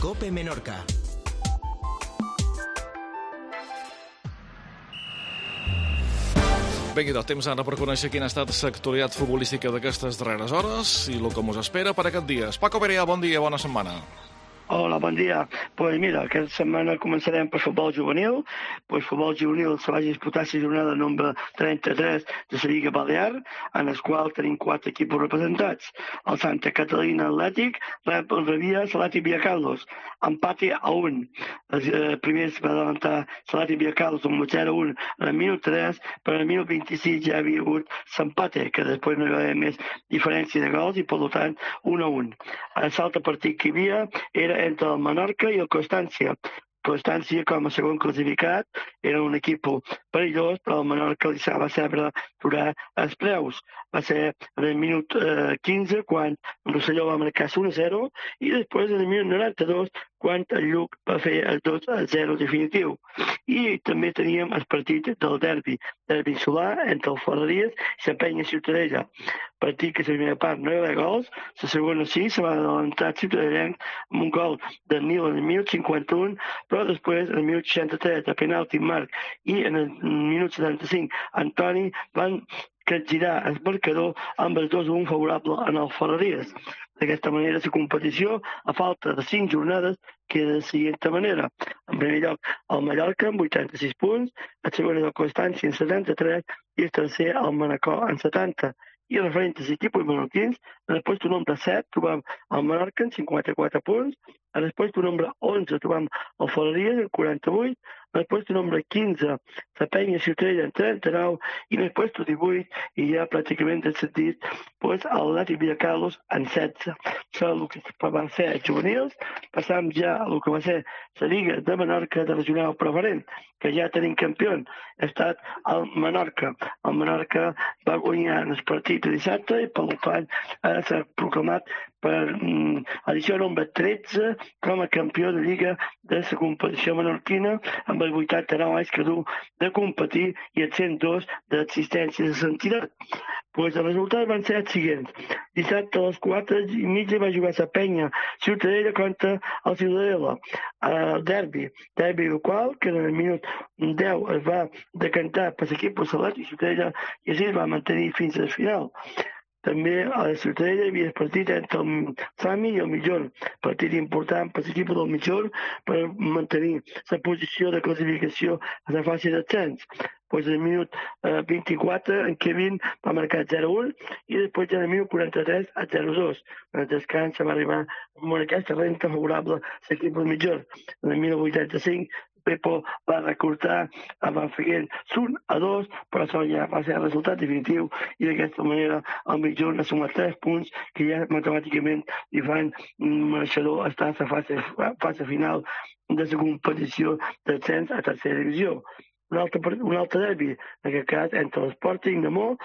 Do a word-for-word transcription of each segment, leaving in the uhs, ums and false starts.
COPE Menorca. Vinga, doncs, temps ara per conèixer quina ha estat l'actualitat futbolística d'aquestes darreres hores i el que us espera per aquest dia. Paco Perea, bon dia, bona setmana. Hola, bon dia. Pues mira, aquesta setmana començarem per futbol juvenil. Pues futbol juvenil se va disputar la jornada número trenta-tres de la Lliga Balear, en el qual tenim quatre equips representats. El Santa Catalina Atlètic rep el rebia Salati Villacarlos, empate a un. El eh, primer es va adelantar Salati Villacarlos amb zero a un en el minut tres, però en el minut vint-i-sis ja havia hagut l'empate, que després no hi va haver més diferència de gols i per tant un a un. L'altre partit que hi havia era entre el Menorca i el Constància. Constància, com a segon classificat, era un equip perillós, però el Menorca li va saber durar els preus. Va ser en el minut eh, quinze, quan Rosselló va marcar un a zero, i després en el minut noranta-dos, quan el Lluc va fer el dos a zero definitiu. I també teníem el partit del derbi, derbi insular entre el Ferreries i la Penya Ciutadella. Partit que la primera part no hi va haver gols, la segona sí, se va adelantar Ciutadellenc amb un gol de Nil en el minut cinquanta-un, però després, en el minut seixanta-tres, de penalti Marc, i en el minut setanta-cinc, Antoni van capgirar el marcador amb el dos a un favorable en el Ferreries. D'aquesta manera, la competició, a falta de cinc jornades, queda de la següent manera. En primer lloc, el Mallorca amb vuitanta-sis punts, el segon és el Constància amb setanta-tres i el tercer el Manacor amb setanta. I referent als equips menorquins, en el lloc número set trobam el Menorca amb cinquanta-quatre punts, en el lloc número onze trobam el Ferreries amb quaranta-vuit, en el lloc número quinze la Penya Ciutadella amb trenta-nou i en el lloc divuit, i ja pràcticament del sentit, pues, el Lati Villacarlos amb setze. Això és el que van ser els juvenils. Passam ja a el que va ser la Lliga de Menorca de regional preferent, que ja tenim campió. Ha estat el Menorca. El Menorca va guanyar en el partit de dissabte i per tant ha de ser proclamat per mm, edició número tretze com a campió de Lliga de la competició menorquina, amb els vuitanta-nou anys que du de competir i els cent dos d'existència de l'entitat. Pues els resultats van ser els següents. Dissabte a les quatre i mitja va jugar la Penya Ciutadella contra el Ciutadella. El derbi, derbi el qual, que en el minut deu es va decantar per l'equip Salat i Ciutadella i així es va mantenir fins al final. També a la Ciutadella hi havia el partit entre el Sami i el Mitjón, partit important per l'equip del Mitjón per mantenir la posició de classificació a la fase d'ascens. Pues en el minut eh, vint-i-quatre en Kevin va marcar zero a un i després en el minut quaranta-tres a zero a dos. En el descans va arribar amb aquesta renta favorable a l'equip del Mitjón. En el minut vuitanta-cinc Pepo va recortar amb el Figuent un a dos, però això ja va ser el resultat definitiu i d'aquesta manera el Mitjón ha sumat tres punts que ja matemàticament li fan mereixedor estar a la fase, fase final de la competició d'ascens a tercera divisió. Un altre, un altre derbi, en aquest cas, entre l'Sporting de Mo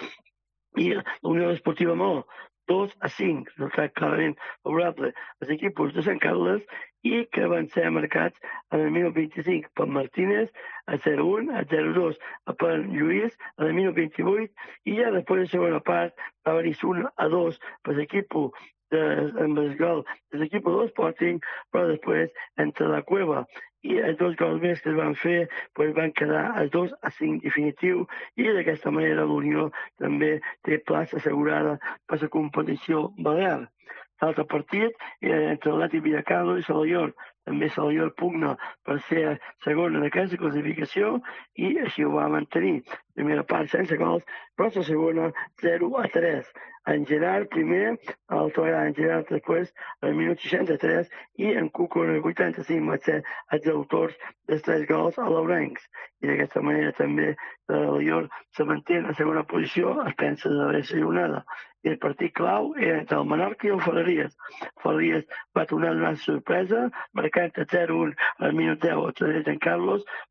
i la Unió Esportiva Mo. dos a cinc, resultat clarament favorable als equips de Sant Carles i que van ser marcats en el minut vint-i-cinc per Martínez a zero a un, a zero a dos per Lluís en el minut vint-i-vuit i ja després de segona part va venir un a dos per l'equip de, amb el gol de l'equip de l'Sporting, però després entre la Cueva i els dos gols més que es van fer pues van quedar els dos a cinc definitiu i d'aquesta manera l'Unió també té plaça assegurada per la competició balear. L'altre partit era entre l'Atlètic Villacarlos i Salallor. També Salallor pugna per ser segona d'aquesta classificació i així ho va mantenir. Primera part sense gols, però la segona zero a tres. En Gerard primer, el Torà en Gerard després, al minut seixanta-tres, i en Cuco en el vuitanta-cinc va ser els autors dels tres gols a l'Ourencs. I d'aquesta manera també Salallor se manté en la segona posició, es pensa d'haver la jornada. I el partit clau era entre el Menorca i el Ferreries. Ferreries va tornar a donar sorpresa, marcant a zero a un al minut deu al Torell en Carlos,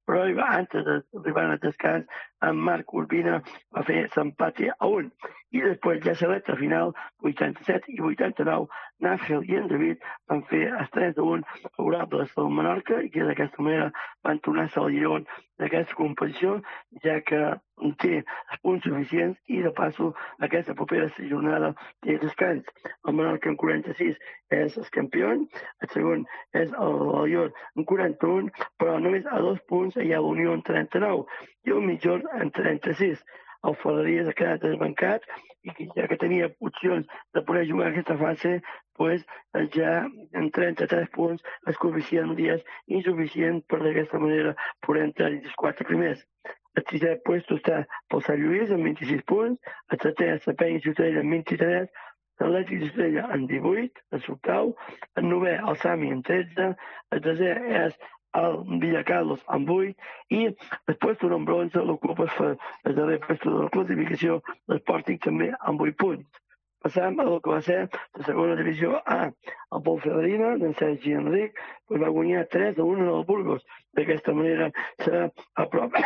però antes d'arribar al descans, en Marc Urbina va fer l'empat a un. I després, ja a l'altra final, vuitanta-set i vuitanta-nou, Nàngel i en David van fer els tres a un favorables del Menorca i que d'aquesta manera van tornar-se al lleó d'aquesta competició, ja que té els punts suficients i, de passo, aquesta propera jornada té descans. El Menorca en quaranta-sis és el campió, el segon és el Valladolid en quaranta-un, però només a dos punts hi ha l'Unió en trenta-nou i el Mitjorn en trenta-sis. El Ferreries ha quedat desbancat i ja que tenia opcions de poder jugar aquesta fase, pues, ja en trenta-tres punts el coeficient és insuficient per d'aquesta manera poder entrar els quatre primers. El sisè lloc està pel Sant Lluís amb vint-i-sis punts, el setè és la Penya Ciutadella amb vint-i-tres, l'Atlètic d'Estrella amb divuit, el Subtau, el novè el Sami amb tretze, el desè és el Villacarlos amb vuit i el puesto en bronze l'ocupa el darrer puesto de la classificació l'Sporting també amb vuit punts. Passam a el que va ser la segona divisió A. El Ponferradina, d'en Sergi Enric, va guanyar tres a un en el Burgos. D'aquesta manera s'apropa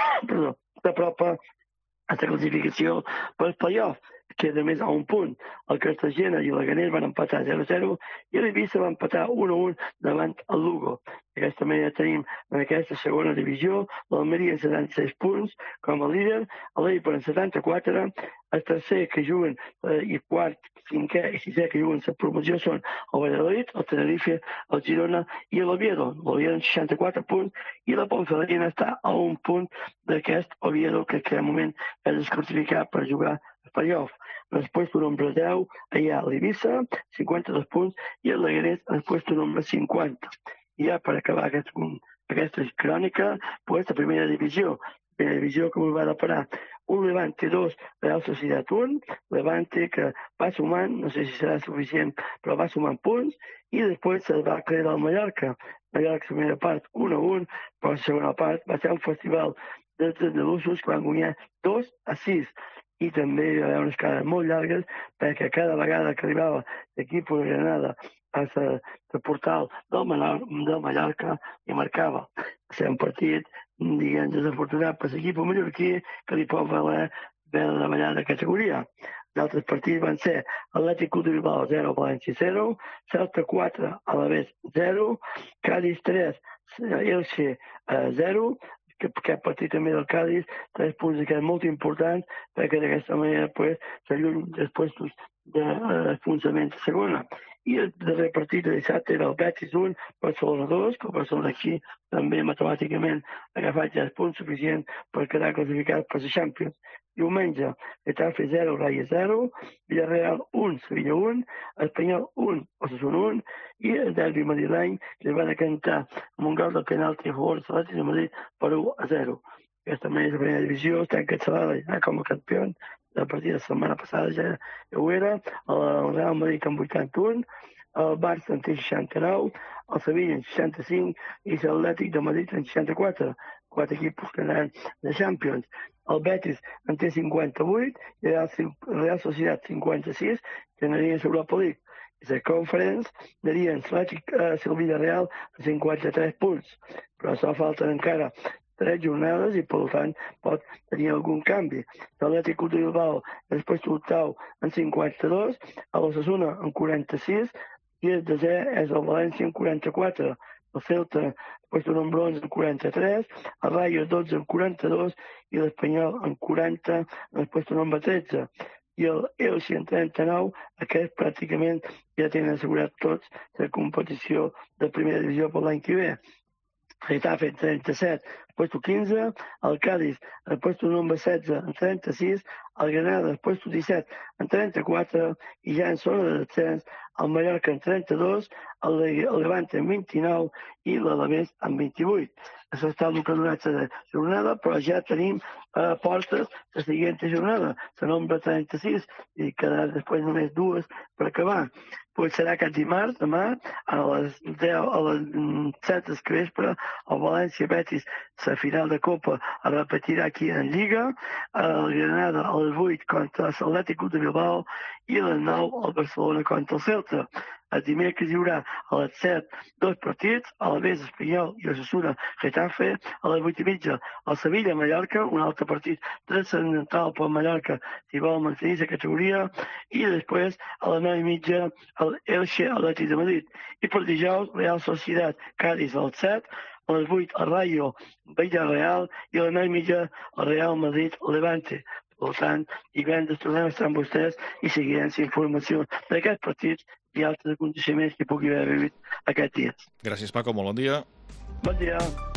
a la classificació per play-off, que a més a un punt. El Cartagena i el Leganés van empatar zero a zero i l'Eivissa va empatar un a un davant el Lugo. D'aquesta manera tenim en aquesta segona divisió l'Almeria en setanta-sis punts com a líder, l'Eibar en setanta-quatre, el tercer que juguen eh, i quart, cinquè i sisè que juguen la promoció són el Valladolid, el Tenerife, el Girona i l'Oviedo. L'Oviedo en seixanta-quatre punts i la Ponferradina està a un punt d'aquest Oviedo que en aquest moment és desclassificat per jugar el play-off. Després del nombre deu hi ha l'Eivissa, cinquanta-dos punts, i el Leganés en el puesto número cinquanta. I ja per acabar aquest, aquesta crònica, pues, la primera divisió. La primera divisió que ens va deparar un Levante dos, Real Sociedad un, Levante que va sumant, no sé si serà suficient, però va sumant punts, i després se'l va crear el Mallorca. Mallorca, la primera part, un a un, però la segona part va ser un festival de andalusos que van guanyar dos a sis. I també hi va haver unes cares molt llargues perquè cada vegada que arribava l'equip de Granada a la portal del, Menor, del Mallorca i marcava. Va ser un partit, diguem, desafortunat per l'equip mallorquí que li pot valer haver de davallar de categoria. D'altres partits van ser Atlètic Club de Bilbao zero, València zero, Celta quatre, Alavés zero, Cádiz tres, Elche zero, que aquest partit també del Cádiz, tres punts que és molt important perquè d'aquesta manera pues, s'alluny dels puestos d'enfonsament de segona. I el darrer partit de dissabte era el Betis un, Barcelona dos, que el Barcelona aquí també matemàticament ha agafat ja els punts suficients per quedar classificat per la Champions. Diumenge, Getafe zero, Rayo zero, Villarreal un, Sevilla un, Espanyol un, Osasuna un, i el derbi madrileny que es va decantar amb un gol de penalti a favor de l'Atlètic de Madrid per u a zero. Aquesta manera la primera divisió està encapçalada ja com a campió. La partida de la setmana passada ja ho era, el Real Madrid amb vuitanta-un, el Barça en té seixanta-nou, el Sevilla en seixanta-cinc i l'Atlètic de Madrid en seixanta-quatre. Quatre equips que anaran de Champions. El Betis en té cinquanta-vuit i el Real Sociedad cinquanta-sis, que aniria a l'Europa League. I la Conference aniria en l'Atlètic a el Villarreal a cinquanta-tres punts. Però això falten encara tres jornades i, per tant, pot tenir algun canvi. L'Atlètic Club de Bilbao després l'octau en cinquanta-dos, l'Osasuna en quaranta-sis i el desè és el València en quaranta-quatre. El Celta puesto en bronze en quaranta-tres, el Rayo dotze en quaranta-dos i l'Espanyol en quaranta en el puesto número tretze. I el Elche en trenta-nou, aquest pràcticament ja tenen assegurat tots la competició de primera divisió per l'any que ve. Getafe en trenta-set, puesto quinze, el Cádiz en puesto número setze en trenta-sis, el Granada en puesto disset en trenta-quatre i ja en zona de descens el Mallorca en trenta-dos, el Levante en vint-i-nou i l'Alavés en vint-i-vuit. Això està el que ha donat la jornada, però ja tenim a portes la següent jornada, la nombre trenta-sis, i quedaran després només dues per acabar. Pues serà aquest dimarts, demà, a les deu, a les set del vespre, el València Betis, la final de Copa, es repetirà aquí en Lliga, el Granada a les vuit contra l'Atlètic Club de Bilbao i a les nou el Barcelona contra el Celta. El dimecres hi haurà a les set dos partits, a la vez Espanyol i Osasuna Getafe, a les vuit i mitja el Sevilla-Mallorca, un altre partit transcendental per Mallorca si vol mantenir la categoria, i després a les nou i mitja el Elche Atlètic de Madrid. I per dijous Real Societat Cádiz a les set, a les vuit el Rayo Villarreal i a les nou i mitja el Real Madrid Levante. Per tant, divendres tornem a estar amb vostès i seguirem la informació d'aquests partits i altres aconteixements que pugui haver vist aquests dies. Gràcies, Paco, molt bon dia. Bon dia.